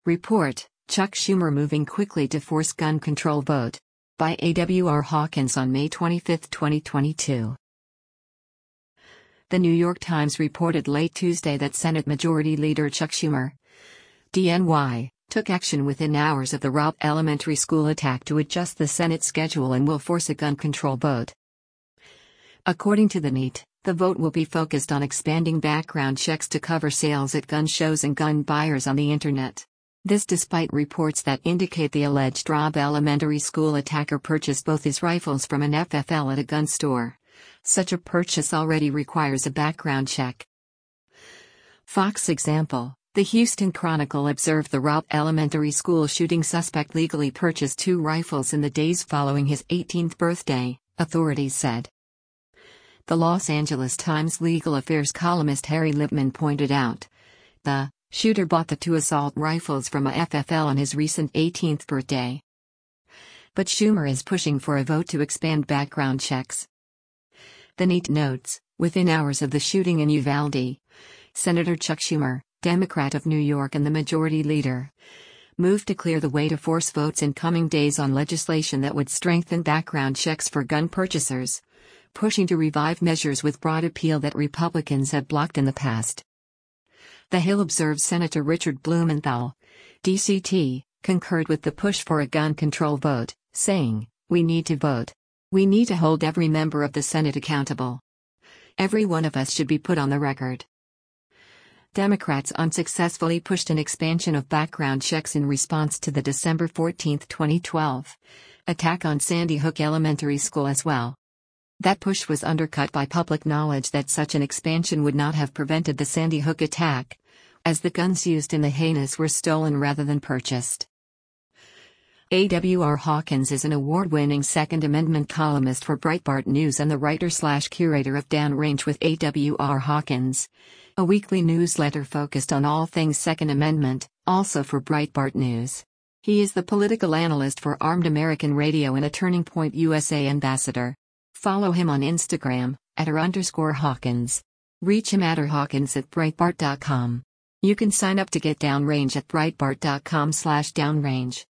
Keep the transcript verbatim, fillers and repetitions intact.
Report, Chuck Schumer moving quickly to force gun control vote. By A W R Hawkins on May twenty-fifth, twenty twenty-two. The New York Times reported late Tuesday that Senate Majority Leader Chuck Schumer, D N Y, took action within hours of the Robb Elementary School attack to adjust the Senate schedule and will force a gun control vote. According to the N E T, the vote will be focused on expanding background checks to cover sales at gun shows and gun buyers on the internet. This despite reports that indicate the alleged Robb Elementary School attacker purchased both his rifles from an F F L at a gun store. Such a purchase already requires a background check. Fox example, the Houston Chronicle observed the Robb Elementary School shooting suspect legally purchased two rifles in the days following his eighteenth birthday, authorities said. The Los Angeles Times legal affairs columnist Harry Lipman pointed out, the shooter bought the two assault rifles from a F F L on his recent eighteenth birthday. But Schumer is pushing for a vote to expand background checks. The N E T notes, within hours of the shooting in Uvalde, Senator Chuck Schumer, Democrat of New York and the Majority Leader, moved to clear the way to force votes in coming days on legislation that would strengthen background checks for gun purchasers, pushing to revive measures with broad appeal that Republicans have blocked in the past. The Hill observes Senator Richard Blumenthal, D C T, concurred with the push for a gun control vote, saying, "We need to vote. We need to hold every member of the Senate accountable. Every one of us should be put on the record." Democrats unsuccessfully pushed an expansion of background checks in response to the December fourteenth, twenty twelve, attack on Sandy Hook Elementary School as well. That push was undercut by public knowledge that such an expansion would not have prevented the Sandy Hook attack, as the guns used in the heinous were stolen rather than purchased. A W R Hawkins is an award-winning Second Amendment columnist for Breitbart News and the writer-slash-curator of Downrange with A W R Hawkins, a weekly newsletter focused on all things Second Amendment, also for Breitbart News. He is the political analyst for Armed American Radio and a Turning Point U S A ambassador. Follow him on Instagram, at r underscore Hawkins. Reach him at r Hawkins at Breitbart dot com. You can sign up to get Downrange at Breitbart dot com slash Downrange.